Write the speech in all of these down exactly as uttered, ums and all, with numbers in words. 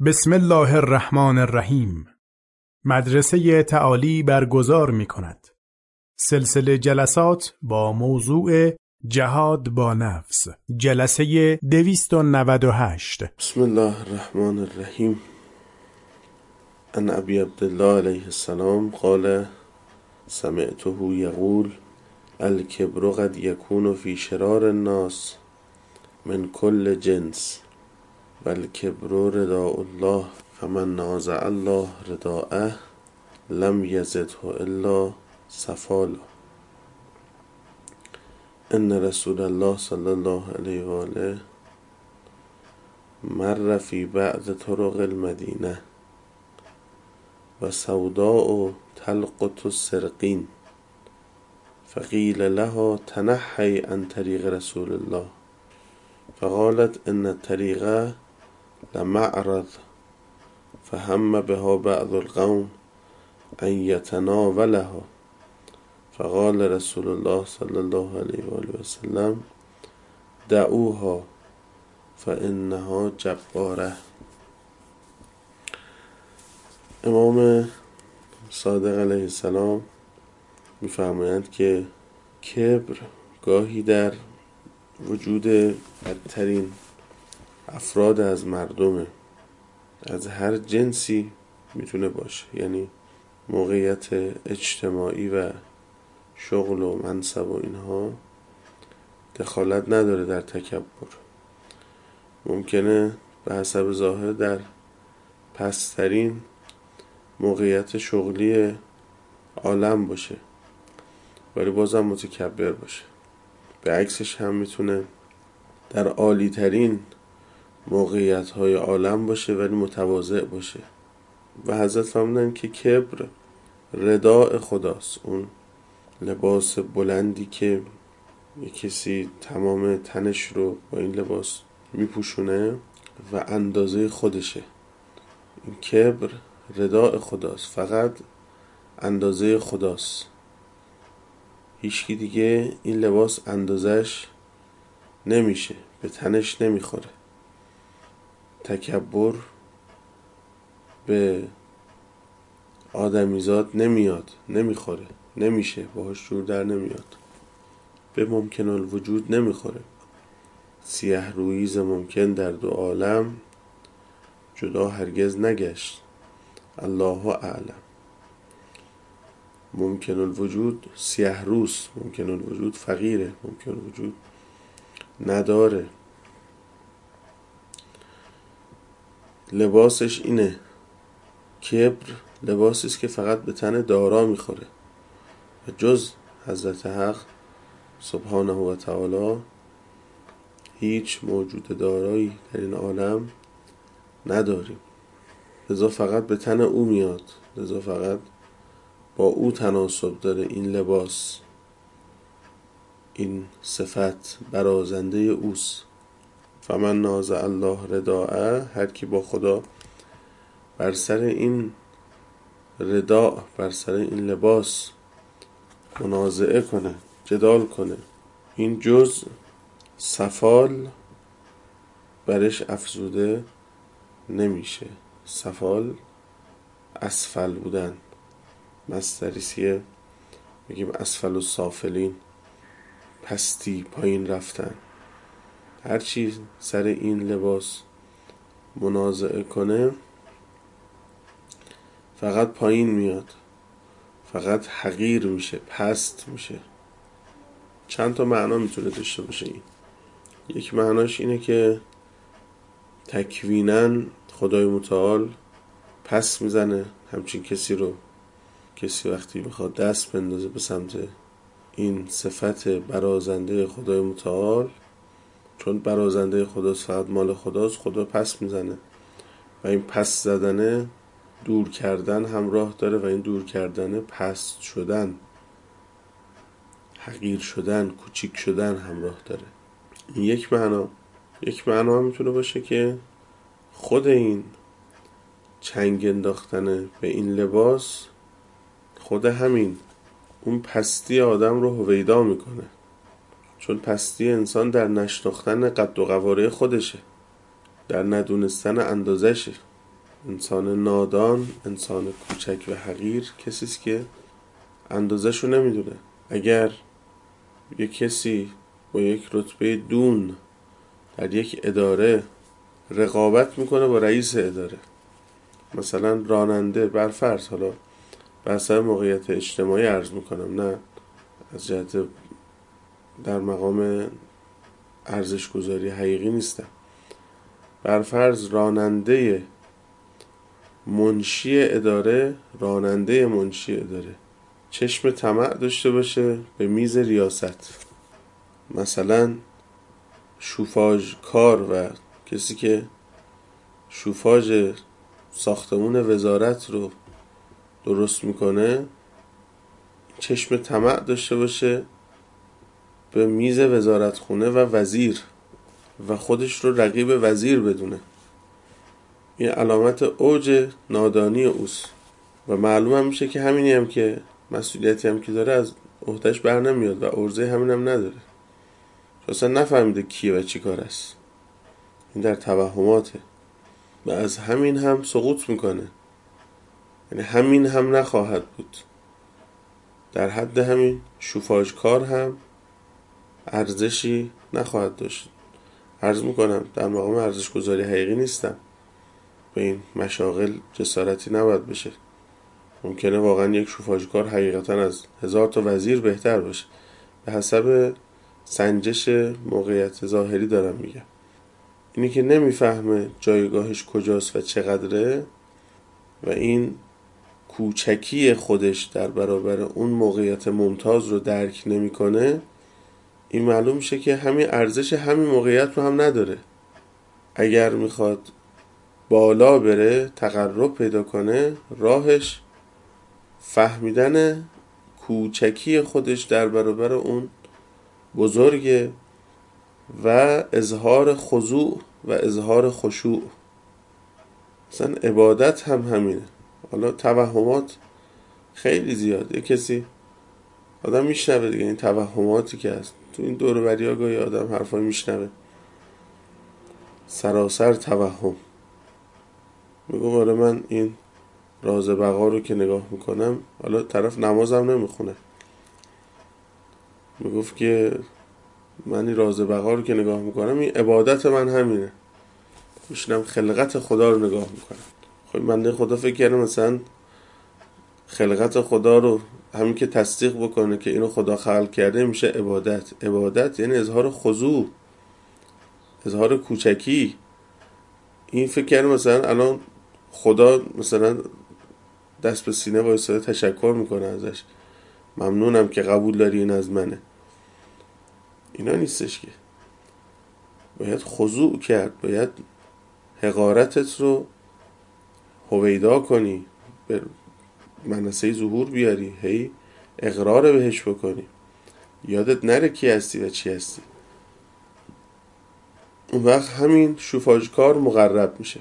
بسم الله الرحمن الرحیم. مدرسه تعالی برگزار می کند سلسله جلسات با موضوع جهاد با نفس، جلسه دویست و نود و هشت. بسم الله الرحمن الرحیم. عن ابی عبدالله علیه السلام قال سمعته یقول الکبر قد یکون فی شرار الناس من کل جنس و الکبر رداء الله فمن نازع الله رداءه لم یزده الا سفالا. ان رسول الله صلی الله علیه و آله مر فی بعض طرق المدینه و سوداء تلقط السرقین فقیل لها تنحی عن طریق رسول الله فقالت ان الطریق لمعرض فهم بها بعض القوم ان یتناولها فقال رسول الله صلی الله علیه و آله و سلم دعوها فانها جباره. امام صادق علیه السلام می‌فرمایند که کبر گاهی در وجود بدترین افراد از مردمه، از هر جنسی میتونه باشه، یعنی موقعیت اجتماعی و شغل و منصب و اینها دخالت نداره در تکبر. ممکنه به حسب ظاهر در پسترین موقعیت شغلی عالم باشه ولی بازم متکبر باشه. به عکسش هم میتونه در عالی ترین موقعیت های عالم باشه ولی متواضع باشه. و حضرت فرمودن که کبر رداء خداست، اون لباس بلندی که یک کسی تمام تنش رو با این لباس میپوشونه و اندازه خودشه. این کبر رداء خداست، فقط اندازه خداست، هیچکی دیگه این لباس اندازش نمیشه، به تنش نمیخوره. تکبر به آدمیزاد نمیاد، نمیخوره، نمیشه، باهاش جور در نمیاد، به ممکن الوجود نمیخوره. سیه رویز ممکن در دو عالم جدا هرگز نگشت، الله اعلم. ممکن الوجود سیه روز، ممکن الوجود فقیره، ممکن الوجود نداره، لباسش اینه. کبر لباسی است که فقط به تن دارا میخوره و جز حضرت حق سبحانه و تعالی هیچ موجود دارایی در این عالم نداریم، لذا فقط به تن او میاد، لذا فقط با او تناسب داره این لباس، این صفت برازنده اوست. فمن نازع الله رداءه، هر کی با خدا بر سر این رداء، بر سر این لباس منازعه کنه، جدال کنه، این جز سفال برش افزوده نمیشه. سفال اسفل بودن، مصدریسیه، میگیم اسفل السافلین، پستی، پایین رفتن. هرچی سر این لباس منازعه کنه فقط پایین میاد، فقط حقیر میشه، پست میشه. چند تا معنا میتونه داشته باشه این. یک معناش اینه که تکویناً خدای متعال پس میزنه همچین کسی رو. کسی وقتی میخواد دست بندازه به سمت این صفت برازنده خدای متعال، چون برازنده خداست، فقط مال خداست، خدا پس میزنه و این پس زدنه دور کردن همراه داره و این دور کردنه پست شدن، حقیر شدن، کوچیک شدن همراه داره. این یک معنا. یک معنا هم میتونه باشه که خود این چنگ انداختن به این لباس، خود همین اون پستی آدم رو هویدا میکنه، چون پستی انسان در نشناختن قد و قواره خودشه، در ندونستن اندازشه. انسان نادان، انسان کوچک و حقیر کسی است که اندازه‌شو نمیدونه. اگر یک کسی با یک رتبه دون در یک اداره رقابت میکنه با رئیس اداره، مثلا راننده، برفرض، حالا بر سر موقعیت اجتماعی عرض میکنم، نه از جهت در مقام ارزش گذاری حقیقی نیستم، برفرض راننده منشی اداره راننده منشی اداره چشم طمع داشته باشه به میز ریاست، مثلا شوفاژ کار و کسی که شوفاژ ساختمون وزارت رو درست میکنه چشم طمع داشته باشه به میز وزارتخونه و وزیر و خودش رو رقیب وزیر بدونه. این علامت اوج نادانی اوست و معلوم هم میشه که همینی هم که مسئولیتی هم که داره از عهدهش بر نمیاد و عرضه همین هم نداره، اصلا نفهمیده کیه و چی کار است. این در توهماته و از همین هم سقوط میکنه، یعنی همین هم نخواهد بود. در حد همین شوفاژ کار هم ارزشی نخواهد داشت. عرض میکنم در مقام ارزش گذاری حقیقی نیستم، به این مشاغل جسارتی نباید بشه. ممکنه واقعا یک شوفاژ کار حقیقتا از هزار تا وزیر بهتر باشه، به حسب سنجش موقعیت ظاهری دارم میگم. اینی که نمیفهمه جایگاهش کجاست و چقدره و این کوچکی خودش در برابر اون موقعیت ممتاز رو درک نمیکنه، این معلوم میشه که همین ارزش همین موقعیت رو هم نداره. اگر میخواد بالا بره، تقرب پیدا کنه، راهش فهمیدن کوچکی خودش در برابر اون بزرگه و اظهار خضوع و اظهار خشوع. مثلا عبادت هم همینه. حالا توهمات خیلی زیاده. کسی آدم میشنوه دیگه این توهماتی که هست تو این دور و بریا، گاهی آدم حرفای میشنوه سراسر توهم. میگم آره من این راز بقا رو که نگاه میکنم، حالا طرف نمازم نمیخونه، میگفت که من این راز بقا رو که نگاه میکنم این عبادت من همینه، میشنم خلقت خدا رو نگاه میکنم. خب من خدا فکر کردم مثلا خلقت خدا رو همین که تصدیق بکنه که اینو خدا خلق کرده میشه عبادت. عبادت یعنی اظهار خضوع، اظهار کوچکی. این فکر کردم مثلا الان خدا مثلا دست به سینه وایساده تشکر میکنه ازش، ممنونم که قبول داری این از منه. اینا نیستش که. باید خضوع کرد، باید حقارتت رو هویدا کنی، به منصه ظهور بیاری، هی اقرار بهش بکنی، یادت نره کی هستی و چی هستی. اون وقت همین شوفاژ کار مقرب میشه.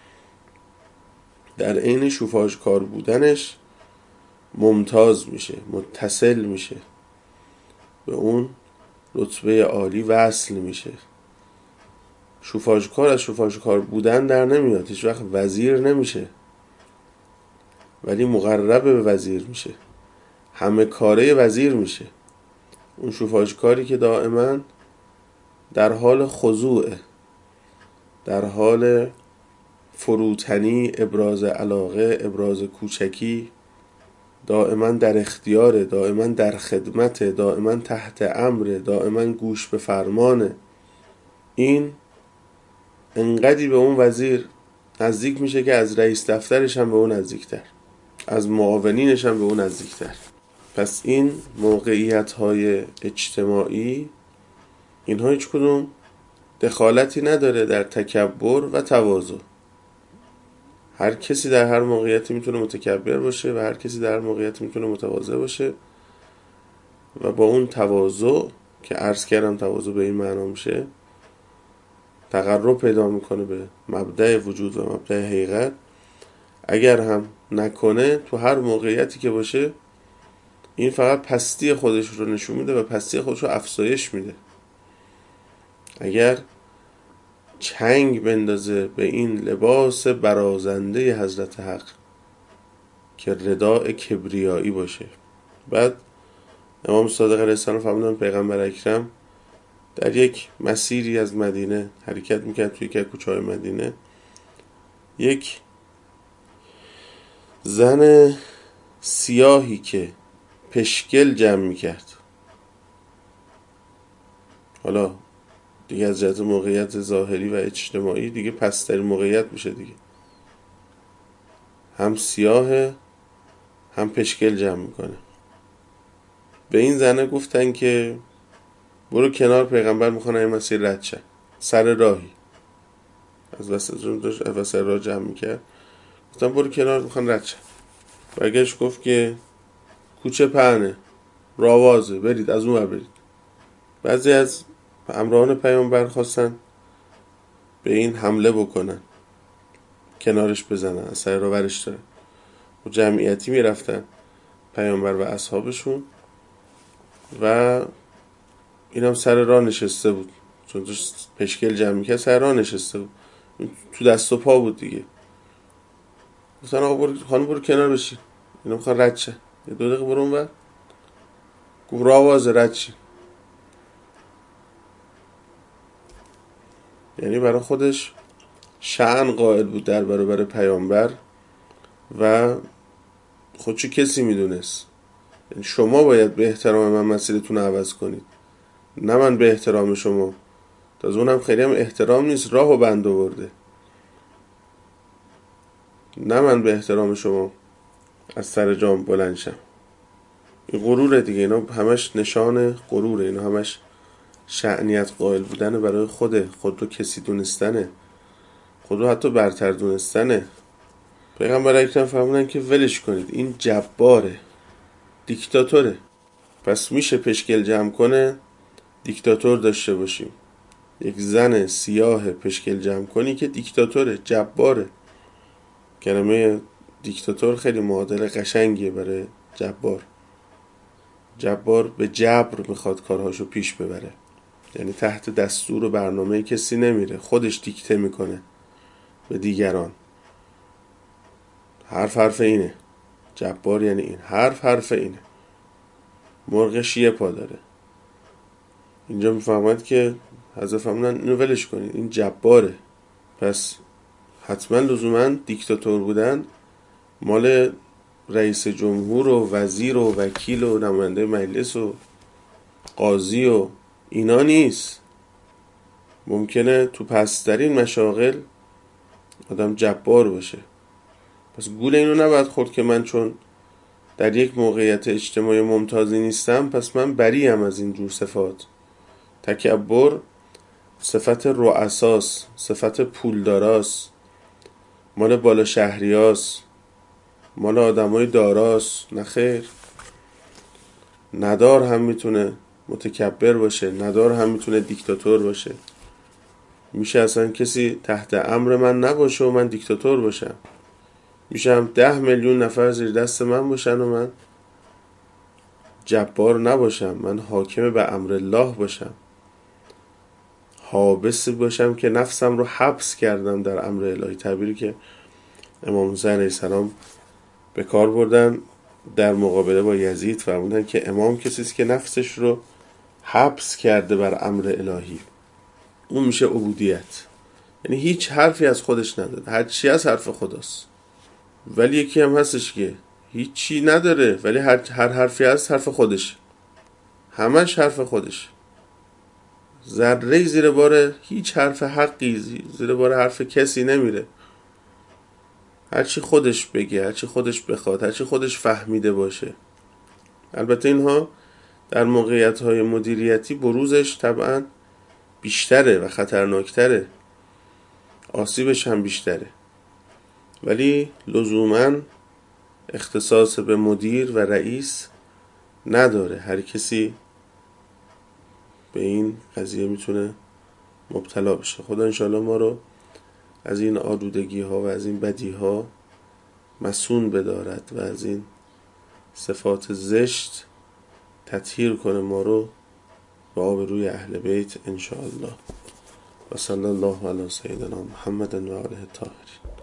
در عین شوفاژ کار بودنش ممتاز میشه، متصل میشه، به اون رتبه عالی وصل میشه. شوفاژ کار از شوفاژ کار بودن در نمیاد، هیچ وقت وزیر نمیشه، ولی مقرب به وزیر میشه، همه کاره وزیر میشه. اون شوفاژ کاری که دائما در حال خضوعه، در حال فروتنی، ابراز علاقه، ابراز کوچکی، دائما در اختیاره، دائما در خدمت، دائما تحت امره، دائما گوش به فرمانه. این انقدی به اون وزیر نزدیک میشه که از رئیس دفترش هم به اون نزدیکتر، از معاونینش هم به اون نزدیکتر. پس این موقعیت های اجتماعی، اینها هیچ کدوم دخالتی نداره در تکبر و تواضع. هر کسی در هر موقعیتی میتونه متکبر باشه و هر کسی در هر موقعیتی میتونه متواضع باشه و با اون تواضع که عرض کردم تواضع به این معنا میشه تقرب پیدا میکنه به مبدأ وجود و مبدأ حقیقت. اگر هم نکنه تو هر موقعیتی که باشه این فقط پستی خودش رو نشون میده و پستی خودش رو افزایش میده. اگر چنگ بندازه به این لباس برازنده حضرت حق که رداء کبریایی باشه. بعد امام صادق علیه السلام فرمودن پیغمبر اکرم در یک مسیری از مدینه حرکت میکرد، توی یک کوچه‌های مدینه یک زن سیاهی که پشگل جمع میکرد، حالا دیگه از جهت موقعیت ظاهری و اجتماعی دیگه پست‌ترین موقعیت میشه دیگه، هم سیاه هم پشگل جمع میکنه. به این زنه گفتن که برو کنار، پیغمبر میخوانه این مسیر رد شن. سر راهی از وسط راه جمع میکرد، گفتن برو کنار میخوان رد شن. برگشت گفت که کوچه پهنه، راوازه، برید از اون ور برید. بعضی از همراهان پیامبر خواستن به این حمله بکنن، کنارش بزنن، از سر راه ورش دارن و جمعیتی میرفتن پیامبر و اصحابشون و این هم سر راه نشسته بود، چون داشت پشگل جمع میکرد سر راه نشسته بود، تو دست و پا بود دیگه. گفتن آقا برو خانم برو کنار بشین، اینا میخوان رد شه. یه دو دقیقه برو اونور. گفت راوازه رد شین. یعنی برای خودش شأن قائل بود در برابر پیامبر و خودشو کسی میدونست. یعنی شما باید به احترام من مسیرتون عوض کنید، نه من به احترام شما. تازه اونم خیلی هم احترام نیست، راهو بند آورده. نه من به احترام شما از سر جام بلند شم. این غروره دیگه، اینا همش نشان غروره، اینا همش شأنیت قائل بودن برای خوده، خود رو کسی دونستنه، خود رو حتی برتر دونستنه. پیغمبر اکرم فرمودن که ولش کنید، این جباره، دیکتاتوره. پس میشه پشگل جمع کنه دیکتاتور داشته باشیم. یک زن سیاه پشگل جمع کنی که دیکتاتوره، جباره. کلمه دیکتاتور خیلی معادل قشنگیه برای جبار. جبار به جبر میخواد کارهاشو پیش ببره، یعنی تحت دستور و برنامه کسی نمیره، خودش دیکته میکنه به دیگران. حرف حرف اینه، جبار یعنی این، حرف حرف اینه. مرغش یه پا داره. اینجا میفهمد که حضرت فرمودن اینو ولش کنید، این جباره. پس حتما لزوما دیکتاتور بودن مال رئیس جمهور و وزیر و وکیل و نماینده مجلس و قاضی و اینا نیست. ممکنه تو پست‌ترین مشاغل آدم جبار باشه. پس گول اینو نباید خورد که من چون در یک موقعیت اجتماعی ممتازی نیستم پس من بریم از این جور صفات. تکبر صفت رؤساست، صفت پولداراست، مال بالا شهریاست، مال آدمای داراست. نه خیر، ندار هم میتونه متکبر باشه، ندار هم میتونه دیکتاتور باشه. میشه اصلا کسی تحت امر من نباشه و من دیکتاتور باشم. میشه هم ده میلیون نفر زیر دست من باشن و من جبار نباشم، من حاکم به امر الله باشم، حابس باشم که نفسم رو حبس کردم در امر الهی. تعبیری که امام حسین علیه السلام به کار بردن در مقابله با یزید، فرمودن که امام کسی است که نفسش رو حبس کرده بر امر الهی. اون میشه عبودیت. یعنی هیچ حرفی از خودش نداره، هر چی از حرف خداست. ولی یکی هم هستش که هیچی نداره ولی هر هر حرفی از حرف خودش، همش حرف خودش، ذره زیر بار هیچ حرف حقی زیر بار حرف کسی نمیره. هرچی خودش بگه، هرچی خودش بخواد، هرچی خودش فهمیده باشه. البته اینها در موقعیت‌های مدیریتی بروزش طبعا بیشتره و خطرناکتره، آسیبش هم بیشتره، ولی لزوماً اختصاص به مدیر و رئیس نداره. هر کسی به این قضیه میتونه مبتلا بشه. خدا انشاءالله ما رو از این آلودگی ها و از این بدی ها مسون بدارد و از این صفات زشت تطهیر کنه ما رو به آبروی اهل بیت انشاءالله. و صلی الله علی سیدنا محمد و آله الطاهرین.